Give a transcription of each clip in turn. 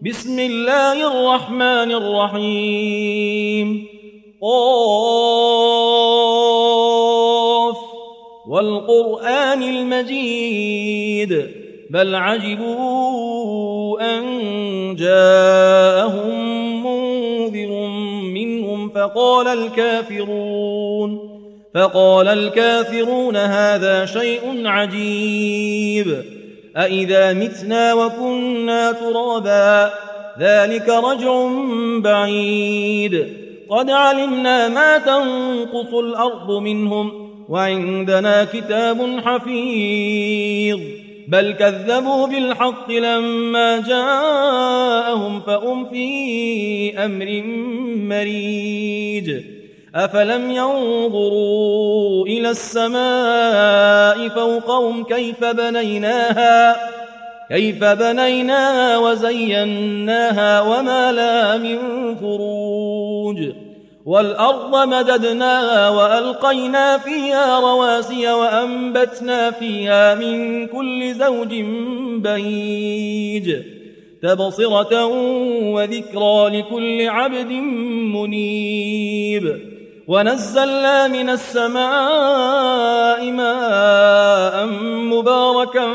بسم الله الرحمن الرحيم قاف والقرآن المجيد بل عجبوا أن جاءهم منذر منهم فقال الكافرون هذا شيء عجيب أإذا متنا وكنا ترابا ذلك رجع بعيد قد علمنا ما تنقص الأرض منهم وعندنا كتاب حفيظ بل كذبوا بالحق لما جاءهم فهم في أمر مريج أفلم ينظروا إلى السماء فوقهم كيف بنيناها وزيناها وما لها من فروج والأرض مددناها وألقينا فيها رواسي وأنبتنا فيها من كل زوج بهيج تبصرة وذكرى لكل عبد منيب ونزلنا من السماء ماء مباركا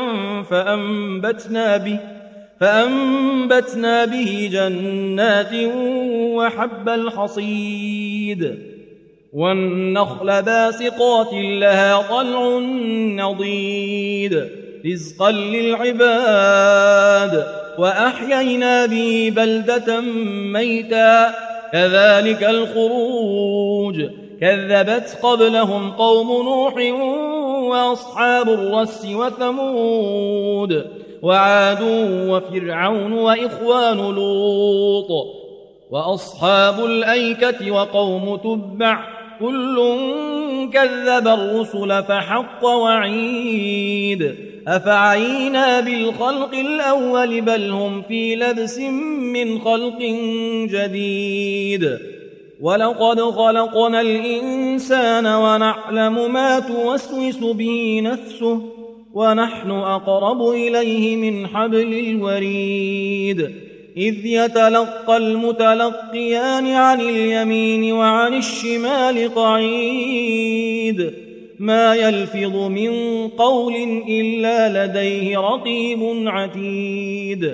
فأنبتنا به جنات وحب الحصيد والنخل باسقات لها طلع نضيد رزقا للعباد وأحيينا به بلدة ميتا كذلك الخروج كذبت قبلهم قوم نوح وأصحاب الرس وثمود وعاد وفرعون وإخوان لوط وأصحاب الأيكة وقوم تبع كل كذب الرسل فحق وعيد أفعينا بالخلق الأول بل هم في لبس من خلق جديد ولقد خلقنا الإنسان ونعلم ما توسوس به نفسه ونحن أقرب إليه من حبل الوريد إذ يتلقى المتلقيان عن اليمين وعن الشمال قعيد ما يلفظ من قول إلا لديه رقيب عتيد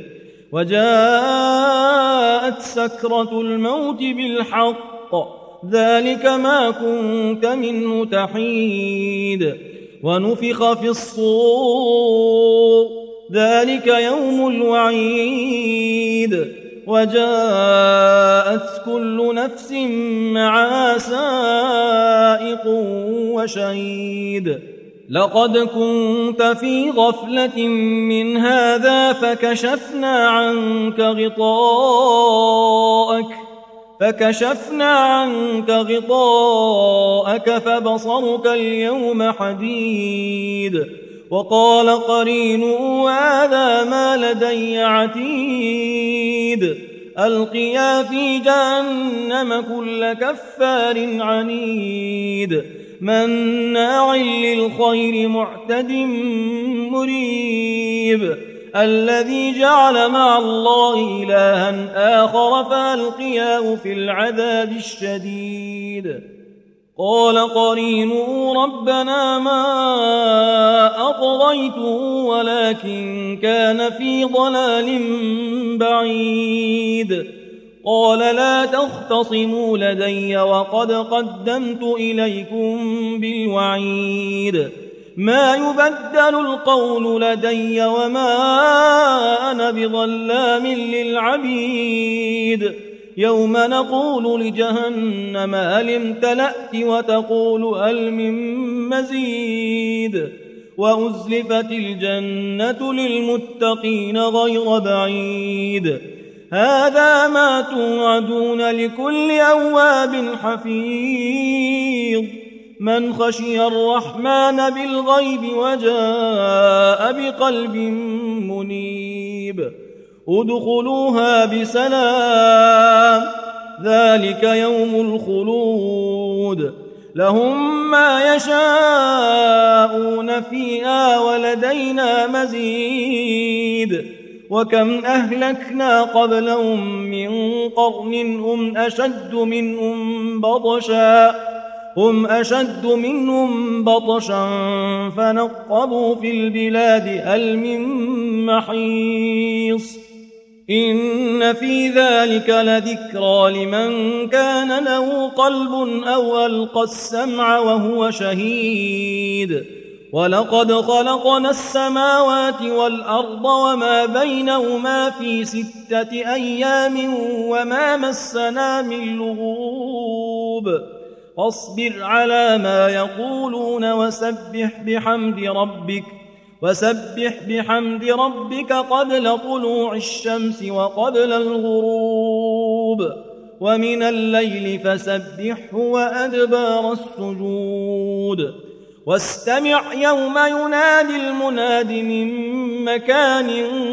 وجاءت سكرة الموت بالحق ذلك ما كنت منه تحيد ونفخ في الصور ذلك يوم الوعيد وجاءت كل نفس معها سائق وشهيد لقد كنت في غفلة من هذا فكشفنا عنك غطاءك فبصرك اليوم حديد وقال قرينه هذا ما لدي عتيد ألقيا في جهنم كل كفار عنيد مناع للخير معتد مريب الذي جعل مع الله إلها آخر فألقياه في العذاب الشديد قال قرينه ربنا ما أطغيته ولكن كان في ضلال بعيد قال لا تختصموا لدي وقد قدمت إليكم بالوعيد ما يبدل القول لدي وما أنا بظلام للعبيد يوم نقول لجهنم هل امتلأت وتقول هل من مزيد وأزلفت الجنة للمتقين غير بعيد هذا ما توعدون لكل أواب حفيظ من خشي الرحمن بالغيب وجاء بقلب منيب ادخلوها بسلام ذلك يوم الخلود لهم ما يشاءون فيها ولدينا مزيد وكم أهلكنا قبلهم من قرن هم أشد منهم بطشا فنقبوا في البلاد هل من محيص إن في ذلك لذكرى لمن كان له قلب أو ألقى السمع وهو شهيد ولقد خلقنا السماوات والأرض وما بينهما في 6 أيام وما مسنا من لغوب فاصبر على ما يقولون وسبح بحمد ربك قبل طلوع الشمس وقبل الغروب ومن الليل فسبحه وأدبار السجود واستمع يوم ينادي المناد من مكان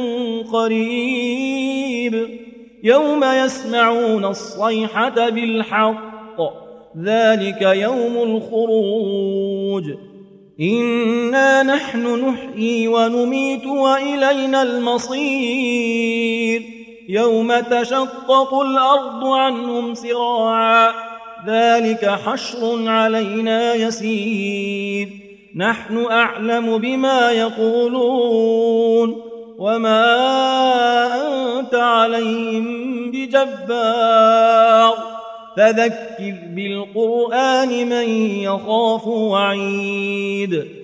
قريب يوم يسمعون الصيحة بالحق ذلك يوم الخروج إنا نحن نحيي ونميت وإلينا المصير يوم تشقق الأرض عنهم سراعا ذلك حشر علينا يسير نحن أعلم بما يقولون وما أنت عليهم بجبار فذكر بالقرآن من يخاف وعيد